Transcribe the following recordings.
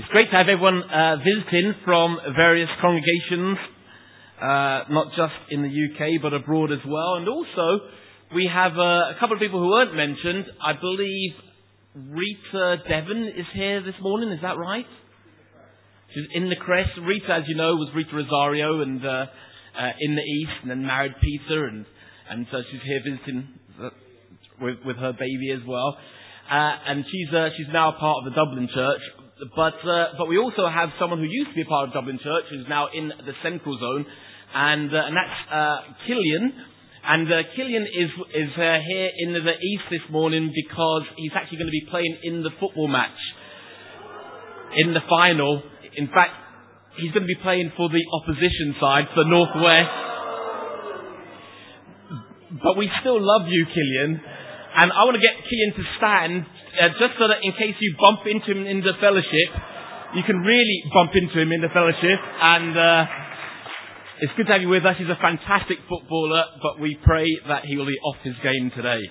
It's great to have everyone visiting from various congregations, not just in the UK but abroad as well. And also, we have a couple of people who weren't mentioned. I believe Rita Devon is here this morning, is that right? She's in the crest. Rita, as you know, was Rita Rosario and in the East, and then married Peter, and so she's here visiting with her baby as well. And she's now a part of the Dublin Church. But we also have someone who used to be a part of Dublin Church who's now in the Central Zone, and that's Killian. And Killian is here in the East this morning because he's actually going to be playing in the football match in the final. In fact, he's going to be playing for the opposition side, for Northwest. But we still love you, Killian. And I want to get Killian to stand, just so that in case you bump into him in the fellowship, you can really bump into him in the fellowship. And it's good to have you with us. He's a fantastic footballer, but we pray that he will be off his game today.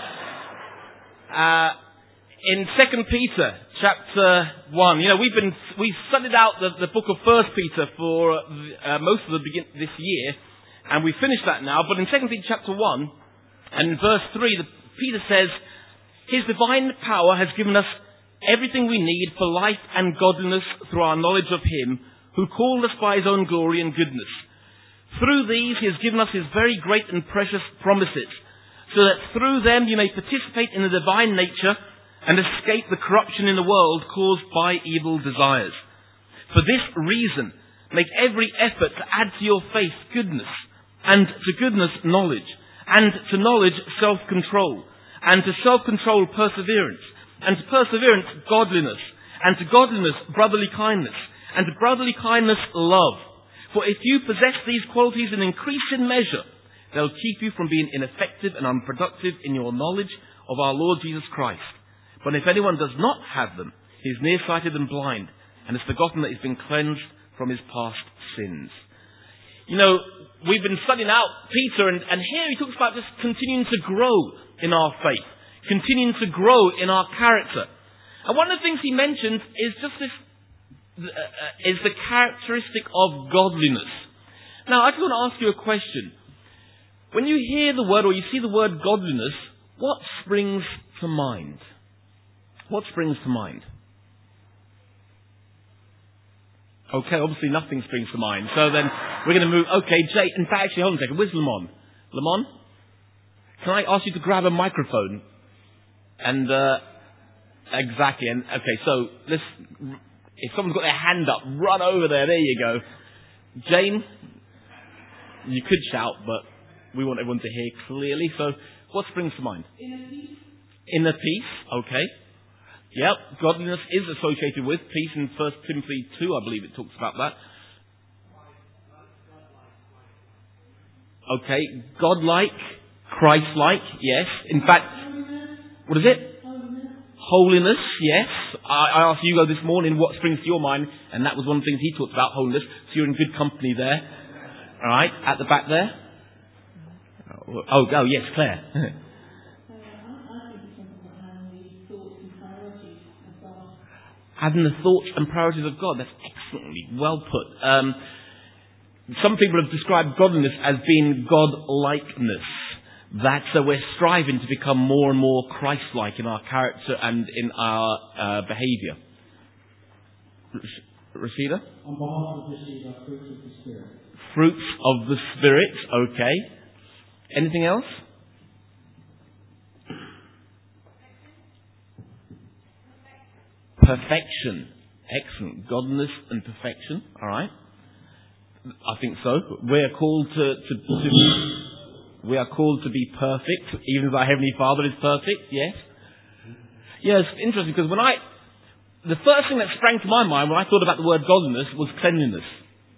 In 2 Peter chapter 1, we've studied out the book of 1 Peter for most of this year, and we finished that now. But in 2 Peter chapter 1, and in verse 3, Peter says, His divine power has given us everything we need for life and godliness through our knowledge of Him who called us by His own glory and goodness. Through these He has given us His very great and precious promises, so that through them you may participate in the divine nature and escape the corruption in the world caused by evil desires. For this reason, make every effort to add to your faith goodness, and to goodness knowledge, and to knowledge self-control, and to self-control perseverance, and to perseverance godliness, and to godliness brotherly kindness, and to brotherly kindness love. For if you possess these qualities in increasing measure, they'll keep you from being ineffective and unproductive in your knowledge of our Lord Jesus Christ. But if anyone does not have them, he is nearsighted and blind, and has forgotten that he's been cleansed from his past sins. We've been studying out Peter, and here he talks about just continuing to grow in our faith, continuing to grow in our character. And one of the things he mentions is just this, is the characteristic of godliness. Now, I just want to ask you a question. When you hear the word, or you see the word godliness, what springs to mind? What springs to mind? Okay, obviously nothing springs to mind. So then we're going to move. Okay, Jay. In fact, actually, hold on a second. Where's Lamont? Lamont, can I ask you to grab a microphone? And exactly. And okay, so if someone's got their hand up, run over there. There you go. Jane, you could shout, but we want everyone to hear clearly. So, what springs to mind? Inner peace. Inner peace. Okay. Yep, godliness is associated with peace. In 1 Timothy 2, I believe it talks about that. Okay, godlike, Christ-like, yes. In fact, what is it? Holiness, yes. I asked Hugo this morning what springs to your mind, and that was one of the things he talked about, holiness. So you're in good company there. Alright, at the back there. Oh yes, Claire. Having the thoughts and priorities of God. That's excellently well put. Some people have described godliness as being God-likeness. That we're striving to become more and more Christ-like in our character and in our behaviour. Rashida? On behalf of Rashida, fruits of the Spirit. Fruits of the Spirit, okay. Anything else? Perfection. Excellent. Godliness and perfection. All right. I think so. We are called we are called to be perfect, even as our Heavenly Father is perfect. Yes. Yeah, it's interesting because the first thing that sprang to my mind when I thought about the word godliness was cleanliness.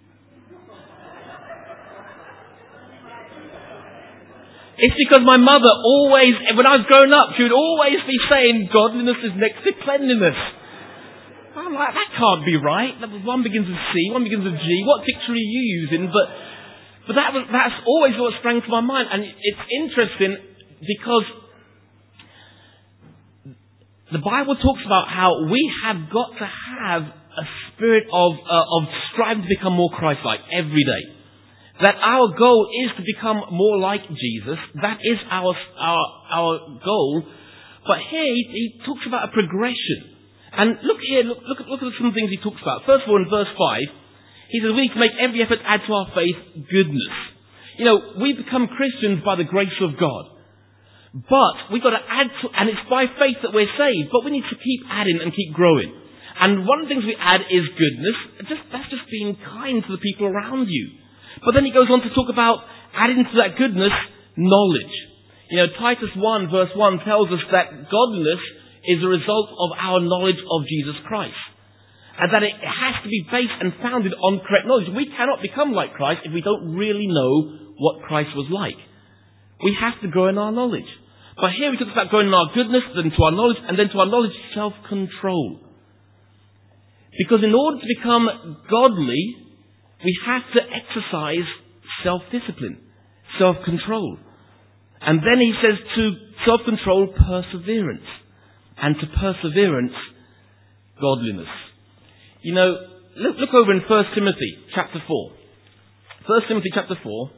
It's because my mother always, when I was growing up, she would always be saying godliness is next to cleanliness. I'm like, that can't be right. One begins with C, one begins with G. What dictionary are you using? But that's always what sprang to my mind. And it's interesting because the Bible talks about how we have got to have a spirit of striving to become more Christ-like every day. That our goal is to become more like Jesus. That is our goal. But here he talks about a progression. And look at some things he talks about. First of all, in verse 5, he says we need to make every effort to add to our faith goodness. You know, we become Christians by the grace of God. But we've got to add to, and it's by faith that we're saved, but we need to keep adding and keep growing. And one of the things we add is goodness. That's just being kind to the people around you. But then he goes on to talk about adding to that goodness, knowledge. You know, Titus 1 verse 1 tells us that godliness is a result of our knowledge of Jesus Christ. And that it has to be based and founded on correct knowledge. We cannot become like Christ if we don't really know what Christ was like. We have to grow in our knowledge. But here we talk about growing in our goodness, then to our knowledge, and then to our knowledge, self-control. Because in order to become godly, we have to exercise self-discipline, self-control. And then he says to self-control, perseverance. And to perseverance, godliness. You know, look over in 1 Timothy chapter 4. 1 Timothy chapter 4.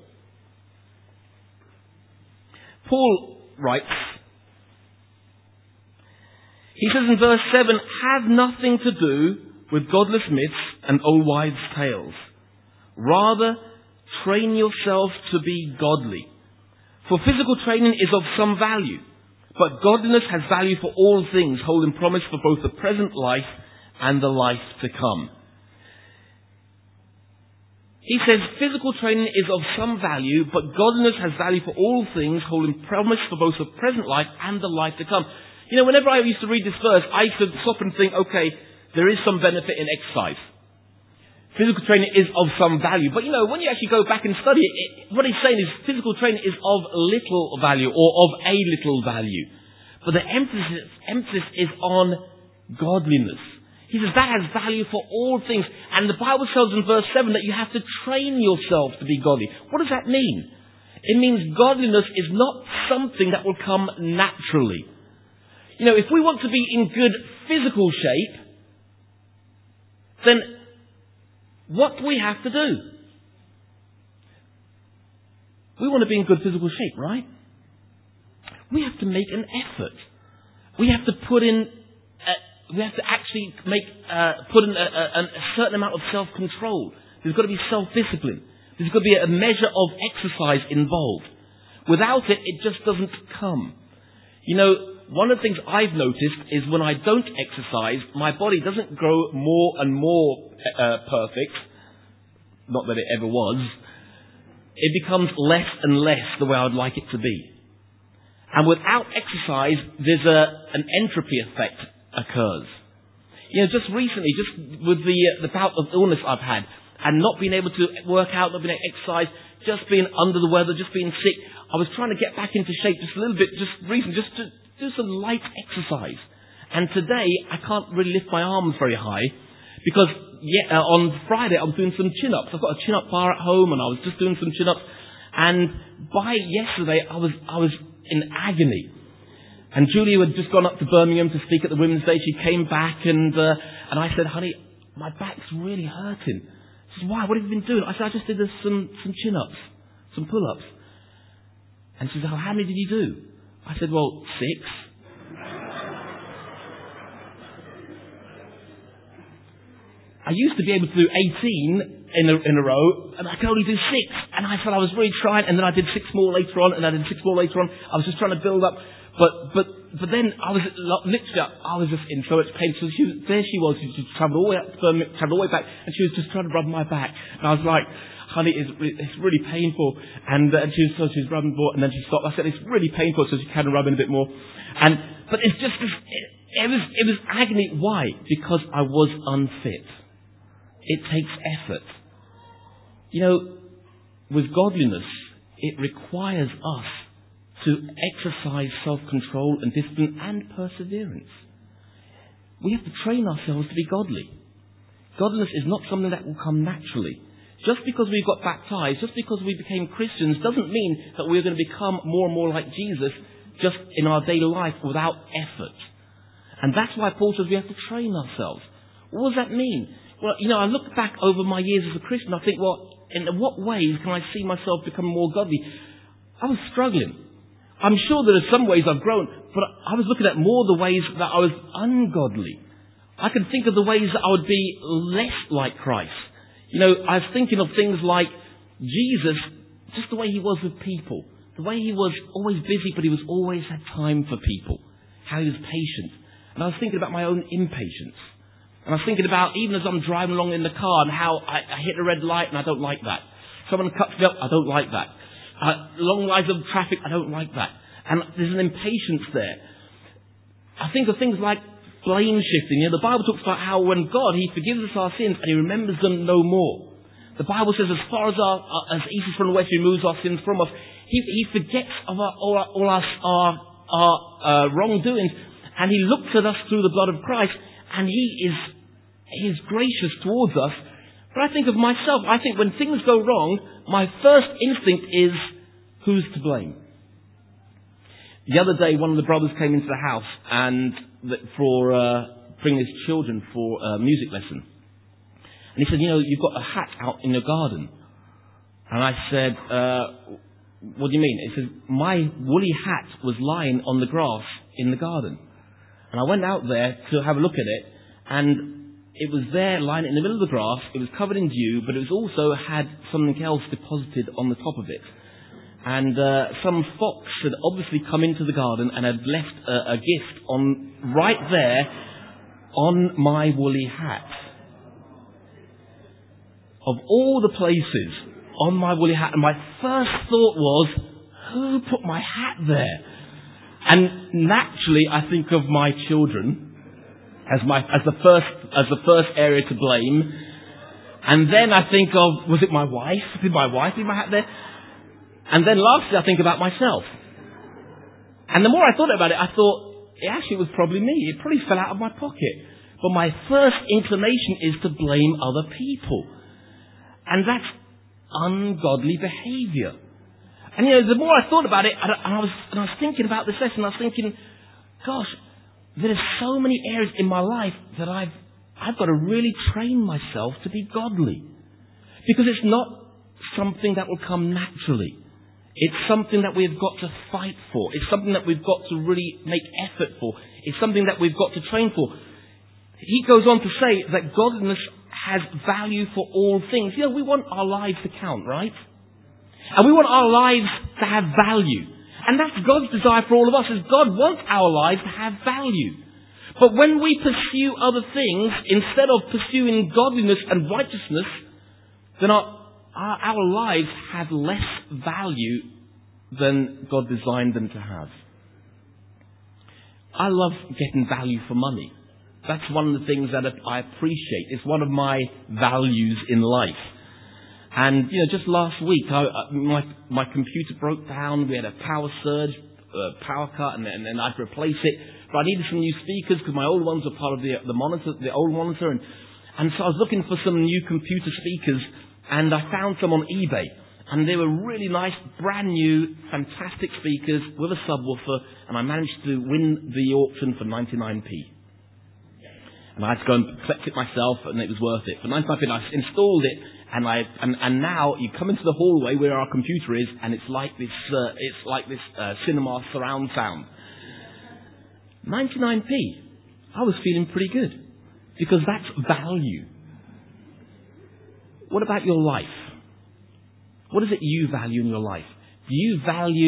Paul writes, he says in verse 7, have nothing to do with godless myths and old wives' tales. Rather, train yourselves to be godly. For physical training is of some value, but godliness has value for all things, holding promise for both the present life and the life to come. He says physical training is of some value, but godliness has value for all things, holding promise for both the present life and the life to come. You know, whenever I used to read this verse, I used to stop and think, okay, there is some benefit in exercise. Physical training is of some value. But you know, when you actually go back and study it, what he's saying is physical training is of little value or of a little value. But the emphasis is on godliness. He says that has value for all things. And the Bible tells in verse 7 that you have to train yourself to be godly. What does that mean? It means godliness is not something that will come naturally. You know, if we want to be in good physical shape, then what do we have to do? We want to be in good physical shape, right? We have to make an effort. We have to put in we have to actually put in a certain amount of self-control. There's got to be self-discipline. There's got to be a measure of exercise involved. Without it, it just doesn't come. You know, one of the things I've noticed is when I don't exercise, my body doesn't grow more and more perfect. Not that it ever was. It becomes less and less the way I would like it to be. And without exercise, there's an entropy effect occurs. You know, just recently, just with the bout of illness I've had, and not being able to work out, not being able to exercise, just being under the weather, just being sick, I was trying to get back into shape just a little bit, just to do some light exercise. And today, I can't really lift my arms very high, because on Friday I was doing some chin-ups. I've got a chin-up bar at home, and I was just doing some chin-ups, and by yesterday I was in agony. And Julie had just gone up to Birmingham to speak at the Women's Day. She came back and I said, honey, my back's really hurting. She said, why? What have you been doing? I said, I just did some chin-ups, some pull-ups. And she said, how many did you do? I said, well, 6. I used to be able to do 18 in a row, and I could only do 6. And I said I was really trying, and then I did 6 more later on, and I did 6 more later on. I was just trying to build up. But then I was just in so much pain. So there she was. She travelled all the way up to Birmingham, travelled all the way back, and she was just trying to rub my back. And I was like, honey, it's really painful. And she was rubbing more, and then she stopped. I said, it's really painful, so she kind of rubbing a bit more. But it's just this. It was agony. Why? Because I was unfit. It takes effort. You know, with godliness, it requires us to exercise self-control and discipline and perseverance. We have to train ourselves to be godly. Godliness is not something that will come naturally. Just because we got baptized, just because we became Christians, doesn't mean that we're going to become more and more like Jesus just in our daily life without effort. And that's why Paul says we have to train ourselves. What does that mean? Well, I look back over my years as a Christian, I think, well, in what ways can I see myself become more godly? I was struggling. I'm sure there are some ways I've grown, but I was looking at more the ways that I was ungodly. I can think of the ways that I would be less like Christ. I was thinking of things like Jesus, just the way he was with people. The way he was always busy, but he was always had time for people. How he was patient. And I was thinking about my own impatience. And I was thinking about, even as I'm driving along in the car, and how I hit a red light and I don't like that. Someone cuts me up, I don't like that. Long lines of traffic, I don't like that. And there's an impatience there. I think of things like blame shifting. The Bible talks about how when God, he forgives us our sins and he remembers them no more. The Bible says as far as east is from the west, he removes our sins from us. He forgets of all our wrongdoings, and he looks at us through the blood of Christ, and he is gracious towards us. But I think of myself, I think when things go wrong, my first instinct is, who's to blame? The other day, one of the brothers came into the house and for bringing his children for a music lesson. And he said, you've got a hat out in your garden. And I said, what do you mean? He said, my woolly hat was lying on the grass in the garden. And I went out there to have a look at it, and it was there lying in the middle of the grass. It was covered in dew, but it was also had something else deposited on the top of it. And some fox had obviously come into the garden and had left a gift right there on my woolly hat. Of all the places on my woolly hat, and my first thought was, who put my hat there? And naturally, I think of my children as the first area to blame. And then I think of, was it my wife? Did my wife leave my hat there? And then lastly, I think about myself. And the more I thought about it, I thought, it actually was probably me. It probably fell out of my pocket. But my first inclination is to blame other people. And that's ungodly behavior. And the more I thought about it, and I was thinking about this lesson, I was thinking, gosh, there are so many areas in my life that I've got to really train myself to be godly. Because it's not something that will come naturally. It's something that we've got to fight for. It's something that we've got to really make effort for. It's something that we've got to train for. He goes on to say that godliness has value for all things. We want our lives to count, right? And we want our lives to have value. And that's God's desire for all of us, is God wants our lives to have value. But when we pursue other things, instead of pursuing godliness and righteousness, then our lives have less value than God designed them to have. I love getting value for money. That's one of the things that I appreciate. It's one of my values in life. And, just last week, my computer broke down. We had a power surge, power cut, and then I had to replace it. But I needed some new speakers because my old ones were part of the monitor, the old monitor. And so I was looking for some new computer speakers, and I found some on eBay. And they were really nice, brand new, fantastic speakers with a subwoofer. And I managed to win the auction for 99p. And I had to go and collect it myself, and it was worth it. For 99p, I installed it, and now you come into the hallway where our computer is, and it's like this cinema surround sound. 99p. I was feeling pretty good because that's value. What about your life? What is it you value in your life? Do you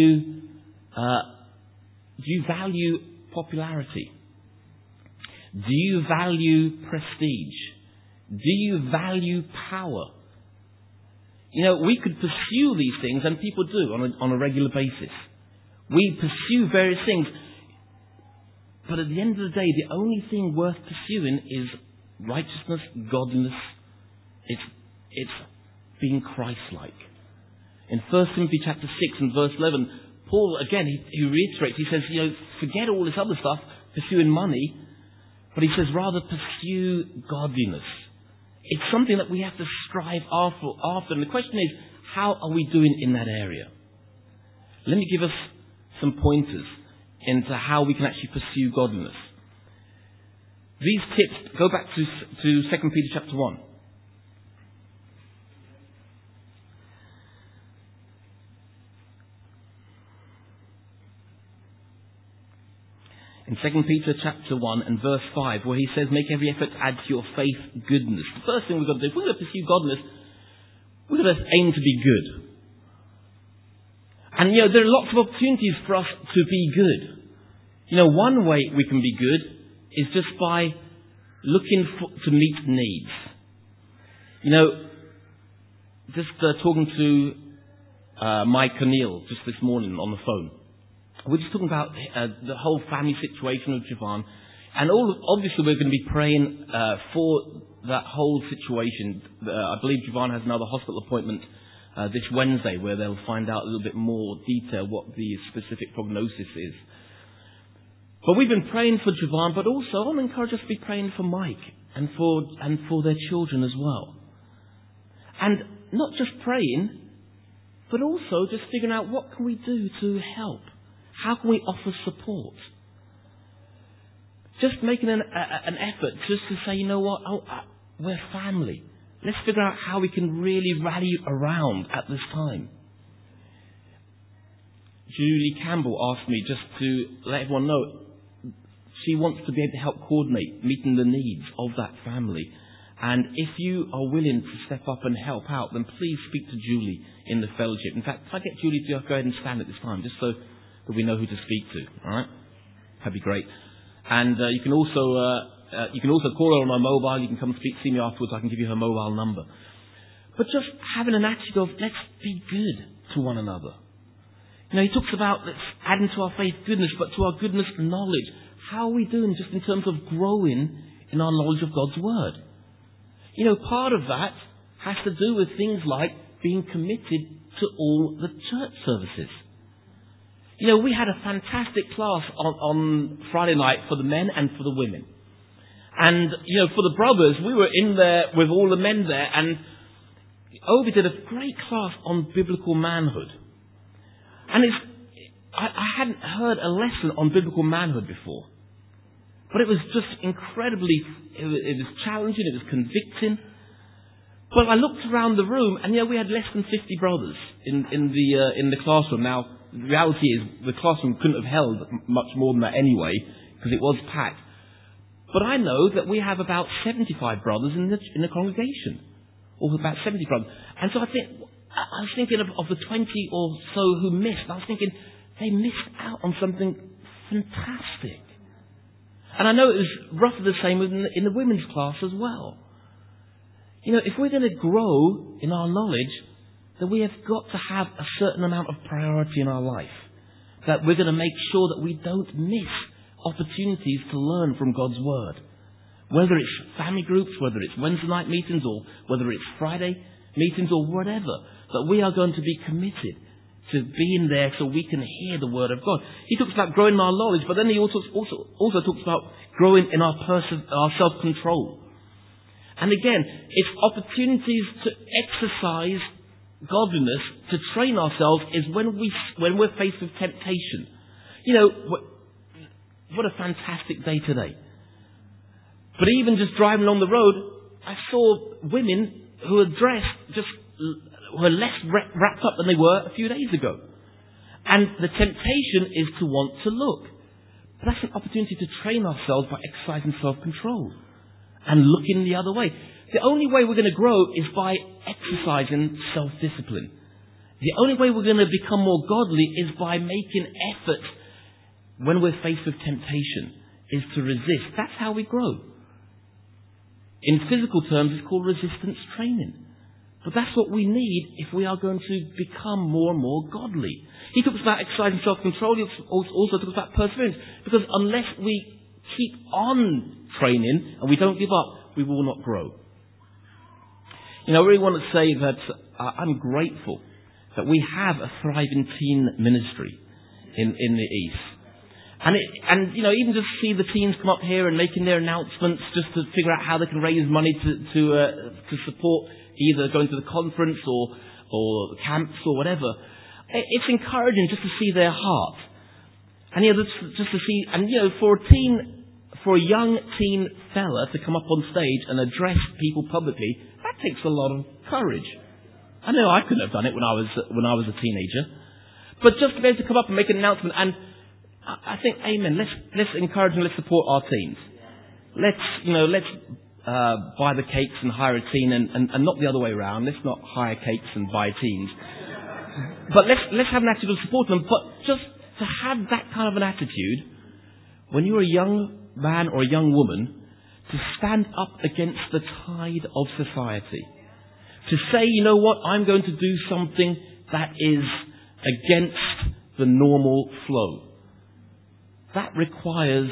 value popularity? Do you value prestige? Do you value power? We could pursue these things, and people do on a regular basis. We pursue various things. But at the end of the day, the only thing worth pursuing is righteousness, godliness. It's being Christ-like. In 1 Timothy chapter 6 and verse 11, Paul, again, he reiterates, he says, forget all this other stuff, pursuing money, but he says, rather pursue godliness. It's something that we have to strive after. And the question is, how are we doing in that area? Let me give us some pointers into how we can actually pursue godliness. These tips, go back to 2 Peter chapter 1. In 2 Peter chapter 1 and verse 5, where he says, make every effort to add to your faith goodness. The first thing we've got to do, if we're going to pursue godliness, we've got to aim to be good. And, there are lots of opportunities for us to be good. One way we can be good is just by looking to meet needs. Talking to Mike O'Neill just this morning on the phone. We're just talking about the whole family situation of Javon. And obviously we're going to be praying for that whole situation. I believe Javon has another hospital appointment this Wednesday where they'll find out a little bit more detail what the specific prognosis is. But we've been praying for Javon, but also I want to encourage us to be praying for Mike and for their children as well. And not just praying, but also just figuring out what can we do to help. How can we offer support? Just making an effort just to say, we're family. Let's figure out how we can really rally around at this time. Julie Campbell asked me just to let everyone know she wants to be able to help coordinate meeting the needs of that family. And if you are willing to step up and help out, then please speak to Julie in the fellowship. In fact, if I get Julie to go ahead and stand at this time, just so that we know who to speak to. All right, that'd be great. And you can also call her on my mobile. You can come see me afterwards. I can give you her mobile number. But just having an attitude of let's be good to one another. He talks about let's adding to our faith goodness, but to our goodness knowledge. How are we doing just in terms of growing in our knowledge of God's word? Part of that has to do with things like being committed to all the church services. We had a fantastic class on Friday night for the men and for the women. And, for the brothers, we were in there with all the men there, and Obi did a great class on biblical manhood. And I hadn't heard a lesson on biblical manhood before. But it was just incredibly, it was challenging, it was convicting. But I looked around the room, and we had less than 50 brothers in the classroom. Now, the reality is the classroom couldn't have held much more than that anyway, because it was packed. But I know that we have about 75 brothers in the congregation, or about 70 brothers. And so I was thinking of the 20 or so who missed. I was thinking they missed out on something fantastic. And I know it was roughly the same in the women's class as well. If we're going to grow in our knowledge, then we have got to have a certain amount of priority in our life. That we're going to make sure that we don't miss opportunities to learn from God's Word. Whether it's family groups, whether it's Wednesday night meetings, or whether it's Friday meetings, or whatever. That we are going to be committed to being there so we can hear the Word of God. He talks about growing in our knowledge, but then he also talks about growing in our self-control. And again, it's opportunities to exercise godliness, to train ourselves, is when we're faced with temptation. What a fantastic day today. But even just driving along the road, I saw women who were dressed were less wrapped up than they were a few days ago. And the temptation is to want to look. But that's an opportunity to train ourselves by exercising self-control and looking the other way. The only way we're going to grow is by exercising self-discipline. The only way we're going to become more godly is by making effort when we're faced with temptation, is to resist. That's how we grow. In physical terms, it's called resistance training. But that's what we need if we are going to become more and more godly. He talks about exercising self-control. He also talks about perseverance. Because unless we keep on training and we don't give up, we will not grow. I really want to say that I'm grateful that we have a thriving teen ministry in the East. And even just see the teens come up here and making their announcements just to figure out how they can raise money to support either going to the conference or camps or whatever. It's encouraging just to see their heart. And just to see, and for a teen for a young teen fella to come up on stage and address people publicly, that takes a lot of courage. I know I couldn't have done it when I was a teenager. But just to be able to come up and make an announcement, and I think, amen, let's encourage and let's support our teens. Let's buy the cakes and hire a teen and not the other way around. Let's not hire cakes and buy teens. But let's have an attitude of support them. But just to have that kind of an attitude, when you're a young man or a young woman, to stand up against the tide of society. To say, you know what, I'm going to do something that is against the normal flow. That requires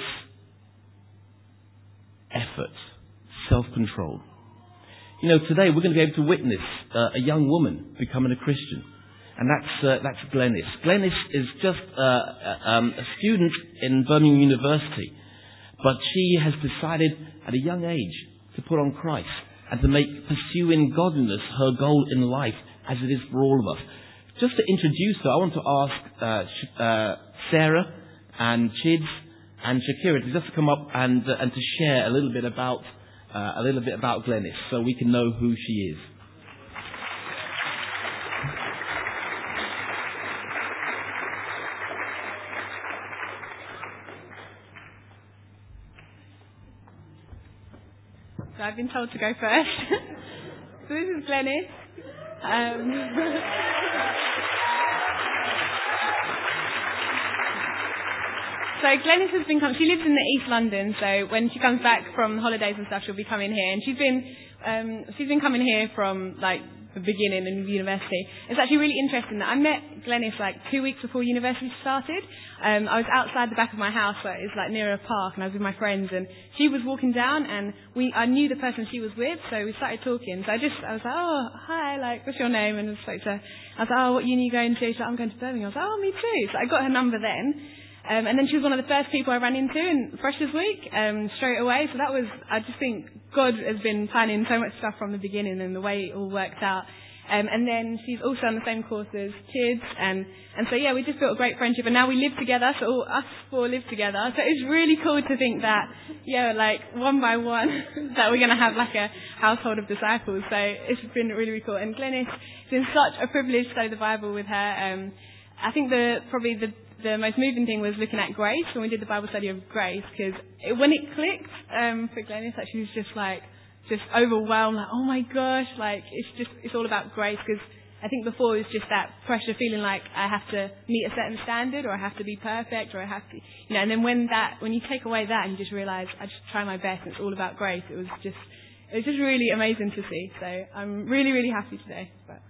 effort, self-control. Today we're going to be able to witness a young woman becoming a Christian. And that's Glennis. Glennis is just a student in Birmingham University. But she has decided at a young age to put on Christ and to make pursuing godliness her goal in life, as it is for all of us. Just to introduce her, I want to ask Sarah and Chids and Shakira to just come up and to share a little bit about Glennis, so we can know who she is. So I've been told to go first. So this is Glennis. So Glennis has been she lives in the East London, so when she comes back from holidays and stuff, she'll be coming here. And she's been coming here from the beginning in university. It's actually really interesting that I met Glennis 2 weeks before university started. I was outside the back of my house, it's near a park, and I was with my friends, and she was walking down, and I knew the person she was with, so we started talking. So I was like, oh, hi, what's your name? And I spoke to her. I was like, oh, what uni are you going to? She's like, I'm going to Birmingham. I was like, oh, me too. So I got her number then. And then she was one of the first people I ran into in Freshers Week, straight away. So I just think God has been planning so much stuff from the beginning and the way it all worked out. And then she's also on the same course as Chids. And so, yeah, we just built a great friendship. And now we live together, so all us four live together. So it's really cool to think that, one by one, that we're going to have a household of disciples. So it's been really, really cool. And Glennis, it's been such a privilege to study the Bible with her. I think probably the most moving thing was looking at Grace when we did the Bible study of Grace, because when it clicked for Glennis, she was just overwhelmed, oh my gosh, it's all about grace. Because I think before it was just that pressure, feeling like I have to meet a certain standard, or I have to be perfect, or I have to, and then when you take away that and you just realise I just try my best and it's all about grace, it was just really amazing to see. So I'm really, really happy today. But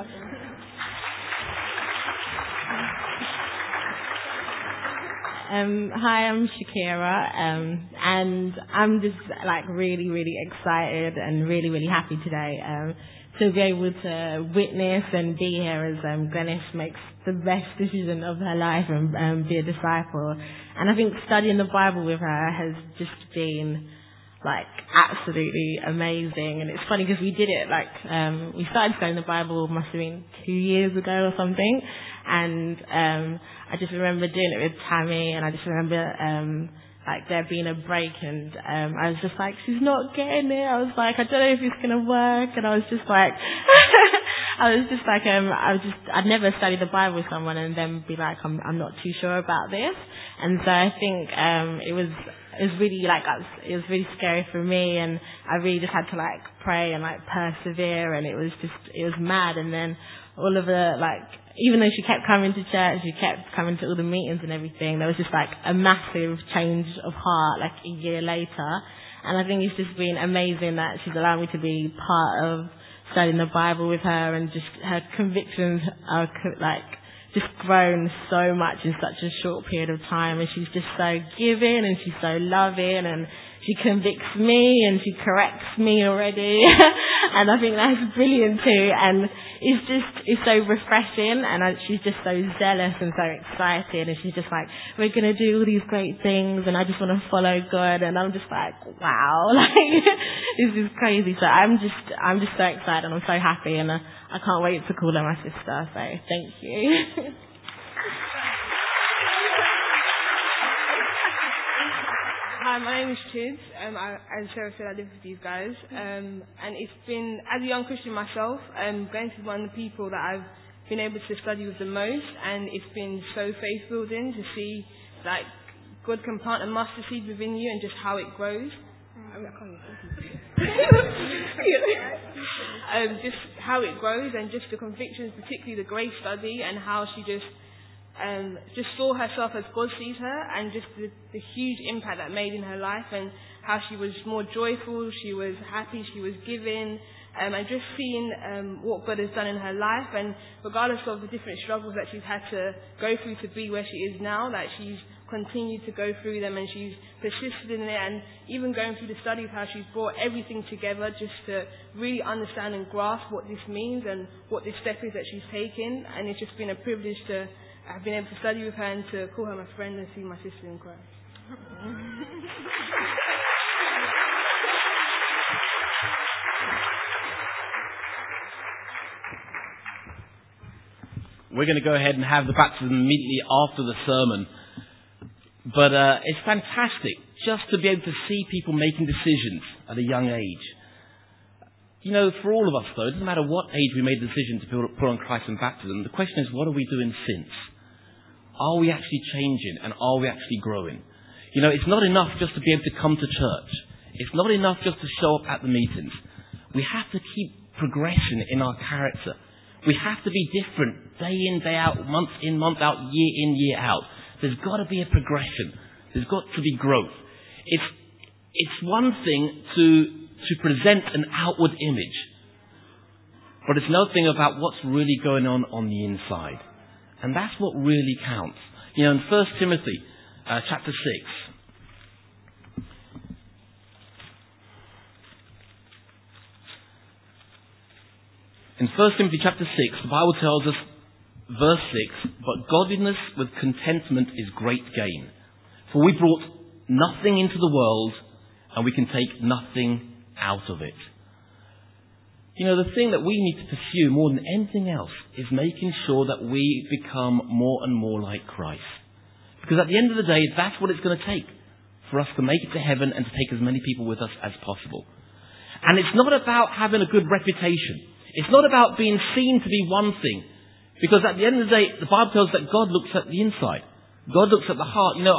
hi, I'm Shakira, and I'm just really, really excited and really, really happy today to be able to witness and be here as Glennis makes the best decision of her life and be a disciple. And I think studying the Bible with her has just been absolutely amazing. And it's funny because we did it we started studying the Bible must have been 2 years ago or something. And I just remember doing it with Tammy, and I just remember there being a break, and I was just she's not getting it. I was I don't know if it's gonna work, and I was just I'd never studied the Bible with someone and then be I'm not too sure about this. And so I think it was really it was really scary for me, and I really just had to pray and persevere, and it was mad. And then all of the even though she kept coming to church, she kept coming to all the meetings and everything, there was just a massive change of heart a year later. And I think it's just been amazing that she's allowed me to be part of studying the Bible with her, and just her convictions are just grown so much in such a short period of time. And she's just so giving, and she's so loving, and she convicts me and she corrects me already. And I think that's brilliant too. And it's so refreshing, and she's just so zealous and so excited, and she's just we're going to do all these great things, and I just want to follow God. And I'm just wow, this is crazy. So I'm just so excited, and I'm so happy, and I can't wait to call her my sister. So thank you. Hi, my name is Chid. As Sarah said, I live with these guys. And it's been, as a young Christian myself, going to one of the people that I've been able to study with the most, and it's been so faith-building to see, like, God can plant a mustard seed within you and just how it grows. Just how it grows, and just the convictions, particularly the grace study, and how she just saw herself as God sees her, and just the huge impact that made in her life, and how she was more joyful, she was happy, she was giving, and just seeing what God has done in her life, and regardless of the different struggles that she's had to go through to be where she is now, that she's continued to go through them, and she's persisted in it, and even going through the studies, how she's brought everything together just to really understand and grasp what this means and what this step is that she's taken. And it's just been a privilege to have been able to study with her and to call her my friend and see my sister in Christ. We're going to go ahead and have the baptism immediately after the sermon. But it's fantastic just to be able to see people making decisions at a young age. You know, for all of us though, it doesn't matter what age we made the decision to put on Christ in baptism, the question is, what are we doing since? Are we actually changing, and are we actually growing? You know, it's not enough just to be able to come to church. It's not enough just to show up at the meetings. We have to keep progressing in our character. We have to be different day in, day out, month in, month out, year in, year out. There's got to be a progression. There's got to be growth. It's one thing to present an outward image, but it's another thing about what's really going on the inside. And that's what really counts. You know, in 1 Timothy chapter 6, in 1 Timothy chapter 6, the Bible tells us, verse 6, but godliness with contentment is great gain. For we brought nothing into the world, and we can take nothing out of it. You know, the thing that we need to pursue more than anything else is making sure that we become more and more like Christ. Because at the end of the day, that's what it's going to take for us to make it to heaven and to take as many people with us as possible. And it's not about having a good reputation. It's not about being seen to be one thing. Because at the end of the day, the Bible tells us that God looks at the inside. God looks at the heart. You know,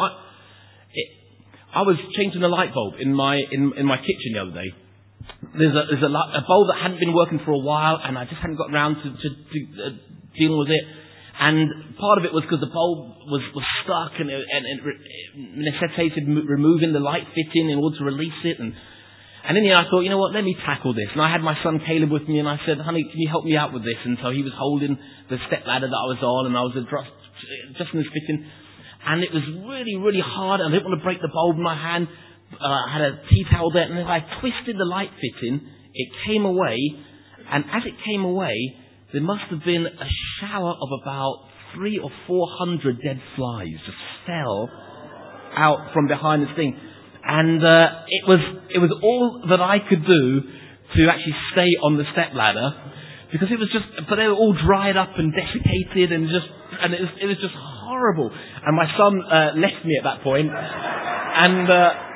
I was changing a light bulb in my kitchen the other day. There's a bulb that hadn't been working for a while, and I just hadn't got around to dealing with it. And part of it was because the bulb was stuck, and it necessitated removing the light fitting in order to release it. And in the end I thought, you know what, let me tackle this. And I had my son Caleb with me, and I said, honey, can you help me out with this? And so he was holding the step ladder that I was on, and I was adjusting this fitting. And it was really, really hard, and I didn't want to break the bulb in my hand. I had a tea towel there, and as I twisted the light fitting, it came away. And as it came away, there must have been a shower of about 300 or 400 dead flies just fell out from behind this thing. And it was all that I could do to actually stay on the step ladder, because it was just, but they were all dried up and desiccated, and it was just horrible. And my son left me at that point, and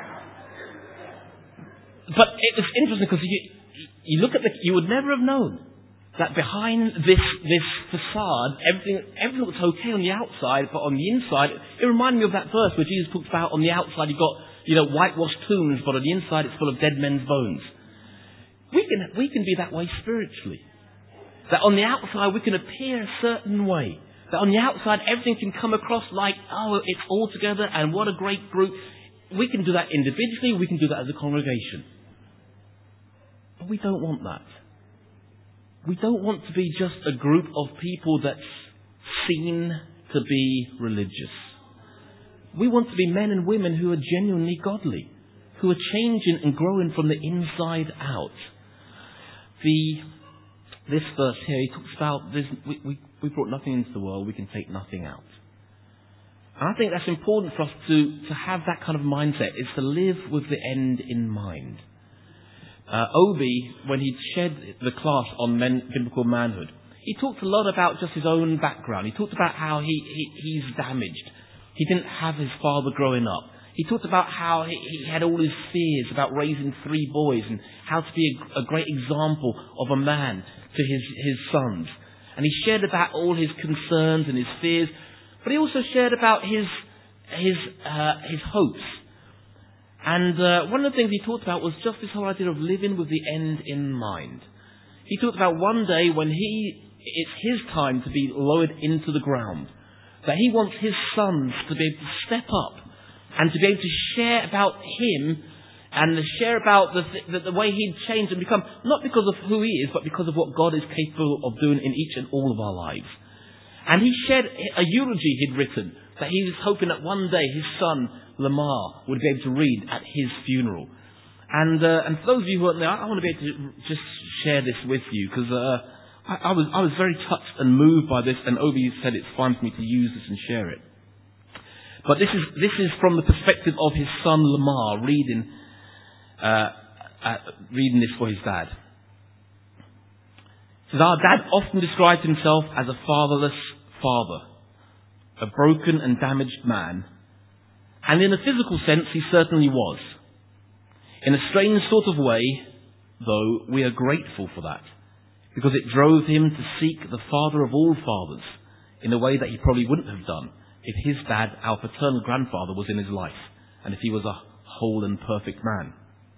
but it was interesting because you look at you would never have known that behind this facade, everything looks okay on the outside, but on the inside, it reminded me of that verse where Jesus talks about on the outside you've got, you know, whitewashed tombs, but on the inside it's full of dead men's bones. We can be that way spiritually. That on the outside we can appear a certain way. That on the outside everything can come across like, oh, it's all together and what a great group. We can do that individually, we can do that as a congregation. But we don't want that. We don't want to be just a group of people that's seen to be religious. We want to be men and women who are genuinely godly, who are changing and growing from the inside out. This verse here, he talks about we brought nothing into the world, we can take nothing out. And I think that's important for us to have that kind of mindset, is to live with the end in mind. Obi, when he shared the class on biblical manhood, he talked a lot about just his own background. He talked about how he's damaged. He didn't have his father growing up. He talked about how he had all his fears about raising 3 boys and how to be a great example of a man to his sons. And he shared about all his concerns and his fears, but he also shared about his hopes. And one of the things he talked about was just this whole idea of living with the end in mind. He talked about one day when it's his time to be lowered into the ground, that he wants his sons to be able to step up and to be able to share about him and to share about the way he'd changed and become, not because of who he is, but because of what God is capable of doing in each and all of our lives. And he shared a eulogy he'd written that he was hoping that one day his son, Lamar, would be able to read at his funeral. And for those of you who aren't there, I want to be able to just share this with you, because I was very touched and moved by this, and Obi said it's fine for me to use this and share it. But this is from the perspective of his son Lamar reading this for his dad. It says, our dad often described himself as a fatherless father, a broken and damaged man, and in a physical sense he certainly was. In a strange sort of way, though, we are grateful for that, because it drove him to seek the Father of all fathers in a way that he probably wouldn't have done if his dad, our paternal grandfather, was in his life, and if he was a whole and perfect man.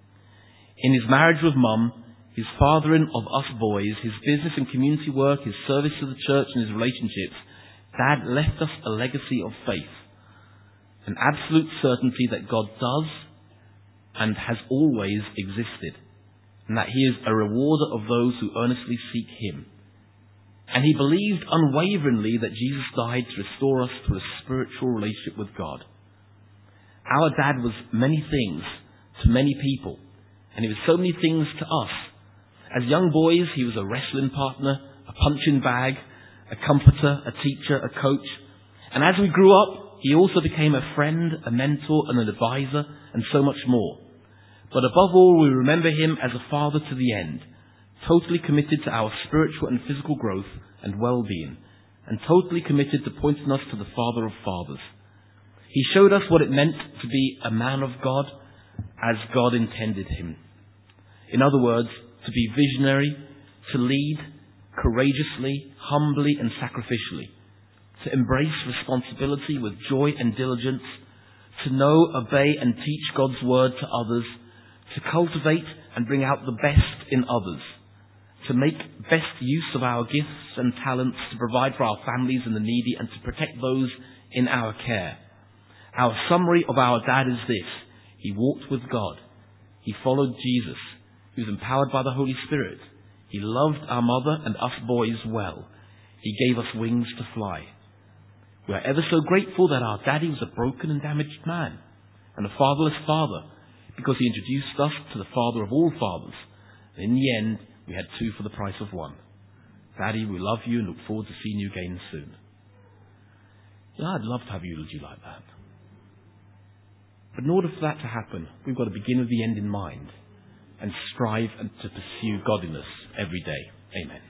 In his marriage with Mum, his fathering of us boys, his business and community work, his service to the church and his relationships, Dad left us a legacy of faith, an absolute certainty that God does and has always existed, and that he is a rewarder of those who earnestly seek him. And he believed unwaveringly that Jesus died to restore us to a spiritual relationship with God. Our dad was many things to many people, and he was so many things to us. As young boys, he was a wrestling partner, a punching bag, a comforter, a teacher, a coach. And as we grew up, he also became a friend, a mentor, and an advisor, and so much more. But above all, we remember him as a father to the end, totally committed to our spiritual and physical growth and well-being, and totally committed to pointing us to the Father of fathers. He showed us what it meant to be a man of God as God intended him. In other words, to be visionary, to lead courageously, humbly and sacrificially, to embrace responsibility with joy and diligence, to know, obey and teach God's word to others, to cultivate and bring out the best in others, to make best use of our gifts and talents, to provide for our families and the needy, and to protect those in our care. Our summary of our dad is this: he walked with God, he followed Jesus, he was empowered by the Holy Spirit, he loved our mother and us boys well, he gave us wings to fly. We are ever so grateful that our daddy was a broken and damaged man and a fatherless father, because he introduced us to the Father of all fathers. And in the end, we had 2 for the price of 1. Daddy, we love you and look forward to seeing you again soon. You know, I'd love to have a eulogy like that. But in order for that to happen, we've got to begin with the end in mind and strive to pursue godliness every day. Amen.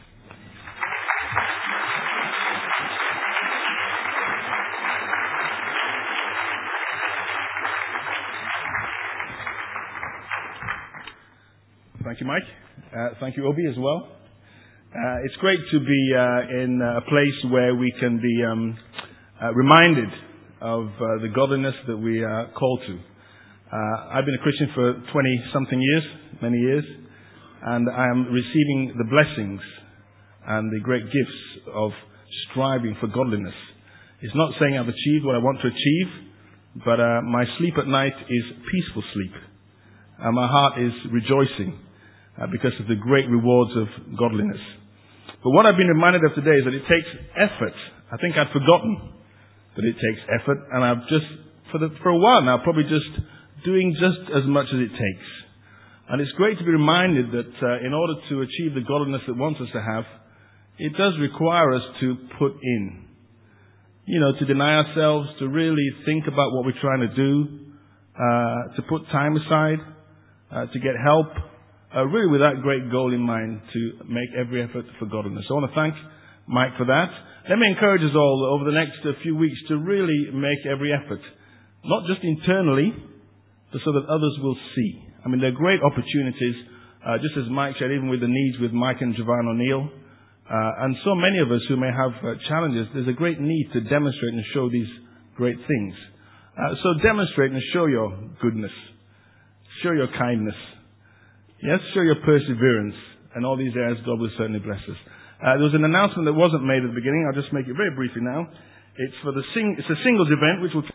Thank you, Mike. Thank you, Obi, as well. It's great to be in a place where we can be reminded of the godliness that we are called to. I've been a Christian for 20-something years, many years, and I am receiving the blessings and the great gifts of striving for godliness. It's not saying I've achieved what I want to achieve, but my sleep at night is peaceful sleep. My heart is rejoicing because of the great rewards of godliness. But what I've been reminded of today is that it takes effort. I think I'd forgotten that it takes effort, and I've just, for a while now, probably just doing just as much as it takes. And it's great to be reminded that in order to achieve the godliness that wants us to have, it does require us to put in. To deny ourselves, to really think about what we're trying to do, to put time aside, to get help, really with that great goal in mind, to make every effort for godliness. So I want to thank Mike for that. Let me encourage us all over the next few weeks to really make every effort not just internally, but so that others will see. I mean, there are great opportunities, just as Mike shared, even with the needs with Mike and Javon O'Neill, and so many of us who may have challenges, there's a great need to demonstrate and show these great things. So demonstrate and show your goodness, show your kindness, yes, show your perseverance, and all these areas God will certainly bless us. There was an announcement that wasn't made at the beginning. I'll just make it very briefly now. It's for it's a singles event, which will